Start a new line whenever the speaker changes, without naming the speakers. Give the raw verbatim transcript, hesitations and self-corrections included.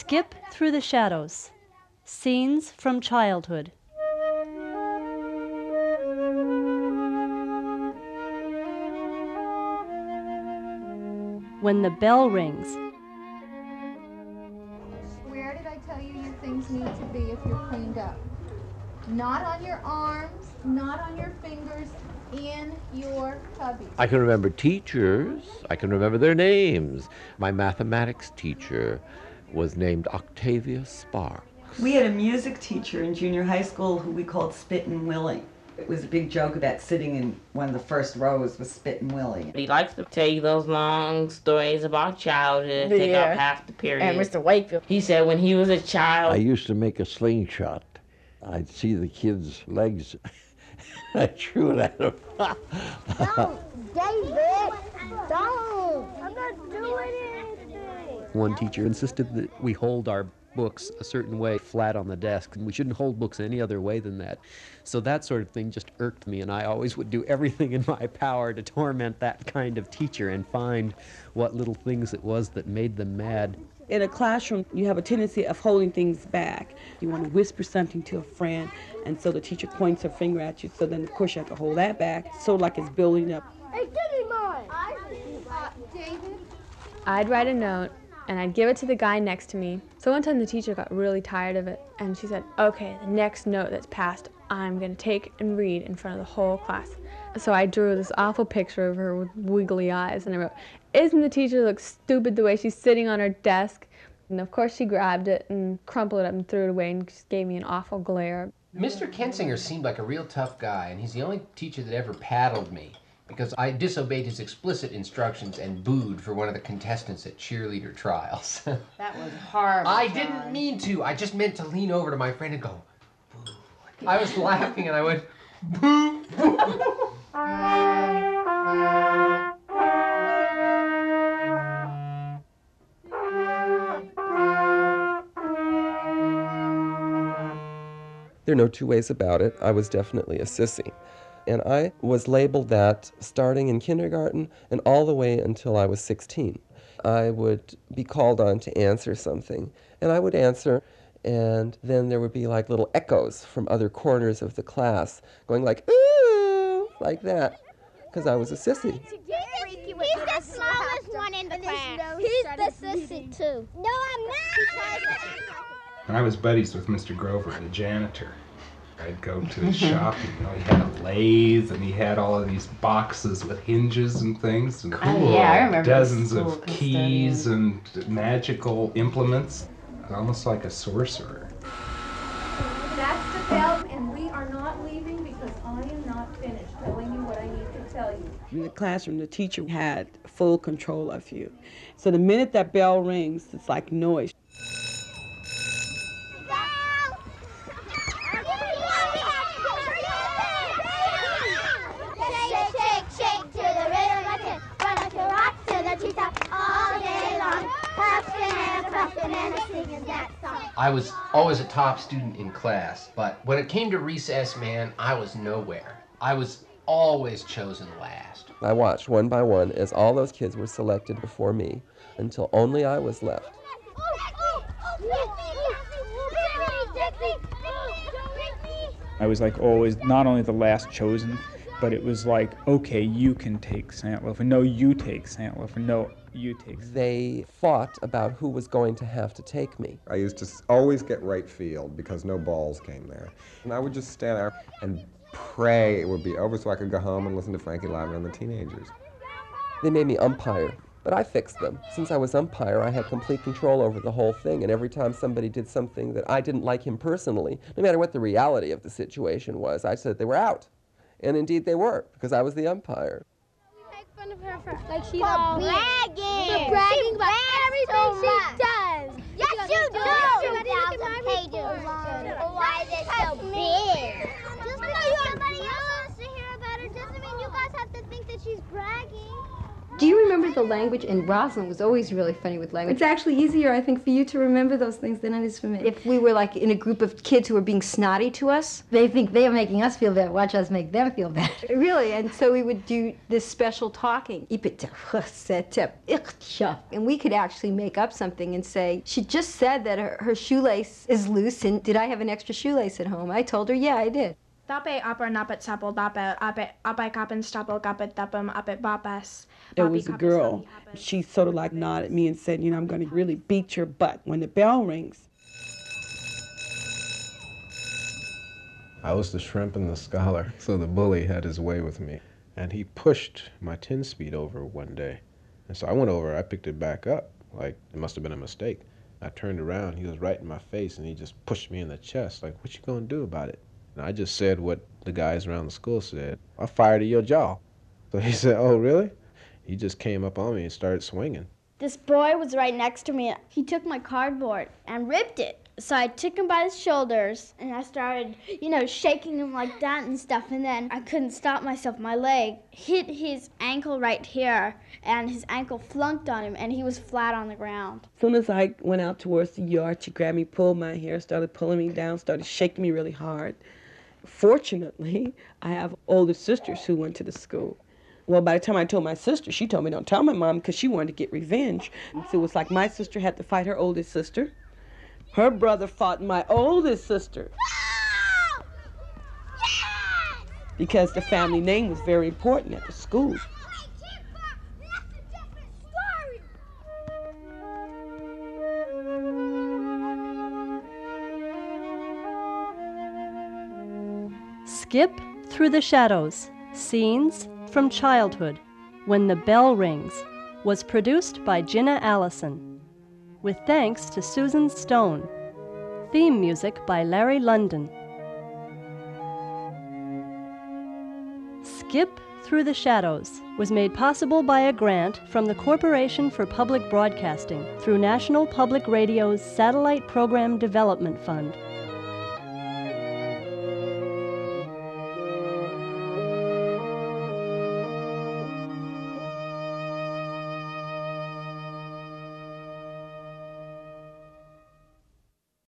Skip through the shadows. Scenes from childhood. When the bell rings.
Where did I tell you your things need to be if you're cleaned up? Not on your arms, not on your fingers, in your cubbies.
I can remember teachers. I can remember their names. My mathematics teacher was named Octavia Sparks.
We had a music teacher in junior high school who we called Spittin' Willie. It was a big joke about sitting in one of the first rows with Spittin' Willie.
He likes to tell you those long stories about childhood, take
Yeah.
up half the period.
And Mister Wakefield.
He said when he was a child,
I used to make a slingshot. I'd see the kids' legs. I threw it at them.
Don't, David! Don't! I'm not doing anything!
One teacher insisted that we hold our books a certain way, flat on the desk, and we shouldn't hold books any other way than that. So that sort of thing just irked me, and I always would do everything in my power to torment that kind of teacher and find what little things it was that made them mad.
In a classroom, you have a tendency of holding things back. You want to whisper something to a friend, and so the teacher points her finger at you, so then of course you have to hold that back, so like it's building up.
Hey, give me mine!
Uh, David?
I'd write a note, and I'd give it to the guy next to me. So one time the teacher got really tired of it, and she said, okay, the next note that's passed, I'm going to take and read in front of the whole class. So I drew this awful picture of her with wiggly eyes, and I wrote, isn't the teacher look stupid the way she's sitting on her desk? And of course she grabbed it and crumpled it up and threw it away and just gave me an awful glare.
Mister Kensinger seemed like a real tough guy, and he's the only teacher that ever paddled me because I disobeyed his explicit instructions and booed for one of the contestants at cheerleader trials.
That was horrible.
I didn't mean to. I just meant to lean over to my friend and go, boo. I was laughing and I went, boo, boo.
There are no two ways about it. I was definitely a sissy. And I was labeled that starting in kindergarten and all the way until I was sixteen. I would be called on to answer something, and I would answer, and then there would be like little echoes from other corners of the class going like, ooh, like that, because I was a sissy.
He's the smallest one in the class. He's the sissy, too. No, I'm not!
I was buddies with Mister Grover, the janitor. I'd go to his shop, and, you know, he had a lathe, and he had all of these boxes with hinges and things, and
Cool. Yeah, I remember
dozens
the
of
school
keys and magical implements, almost like a sorcerer.
That's the bell, and we are not leaving because I am not finished telling you what I need to tell you.
In the classroom, the teacher had full control of you. So the minute that bell rings, it's like noise.
I was always a top student in class, but when it came to recess, man, I was nowhere. I was always chosen last.
I watched one by one as all those kids were selected before me until only I was left.
I was like always not only the last chosen, but it was like, okay, you can take Santloaf, and no, you take Santloaf, and no, you take.
They fought about who was going to have to take me.
I used to always get right field because no balls came there. And I would just stand there and pray it would be over so I could go home and listen to Frankie Lyman and the Teenagers.
They made me umpire, but I fixed them. Since I was umpire, I had complete control over the whole thing, and every time somebody did something that I didn't like him personally, no matter what the reality of the situation was, I said they were out. And indeed they were, because I was the umpire.
Fun of her for, like she's all bragging. For bragging about everything so she does. Yes, you do. Thousand pages long. Why is it so big? Just because somebody else wants to hear about her doesn't mean you guys have to think that she's bragging.
Do you remember with the language, and Rosalind was always really funny with language. It's actually easier, I think, for you to remember those things than it is for me. If we were like in a group of kids who were being snotty to us, they think they are making us feel bad. Watch us make them feel bad. Really, and so we would do this special talking. And we could actually make up something and say, she just said that her, her shoelace is loose, and did I have an extra shoelace at home? I told her, yeah, I did.
Dape upper napet sapel dape ape ape kapen stapel kapet dapem ape bapas.
There was a girl. She sort of like nodded at me and said, you know, I'm going to really beat your butt when the bell rings.
I was the shrimp and the scholar, so the bully had his way with me. And he pushed my ten speed over one day. And so I went over, I picked it back up, like it must have been a mistake. I turned around, he was right in my face, and he just pushed me in the chest, like, what you gonna do about it? And I just said what the guys around the school said. I fired at your jaw. So he said, oh, really? He just came up on me and started swinging.
This boy was right next to me. He took my cardboard and ripped it. So I took him by his shoulders and I started, you know, shaking him like that and stuff. And then I couldn't stop myself. My leg hit his ankle right here and his ankle flunked on him and he was flat on the ground.
As soon as I went out towards the yard, she grabbed me, pulled my hair, started pulling me down, started shaking me really hard. Fortunately, I have older sisters who went to the school. Well, by the time I told my sister, she told me don't tell my mom because she wanted to get revenge. And so it was like my sister had to fight her oldest sister. Her brother fought my oldest sister. No! Yes! Because the family name was very important at the school.
Skip Through the Shadows, Scenes from Childhood, When the Bell Rings, was produced by Jenna Allison, with thanks to Susan Stone. Theme music by Larry London. Skip Through the Shadows was made possible by a grant from the Corporation for Public Broadcasting through National Public Radio's Satellite Program Development Fund.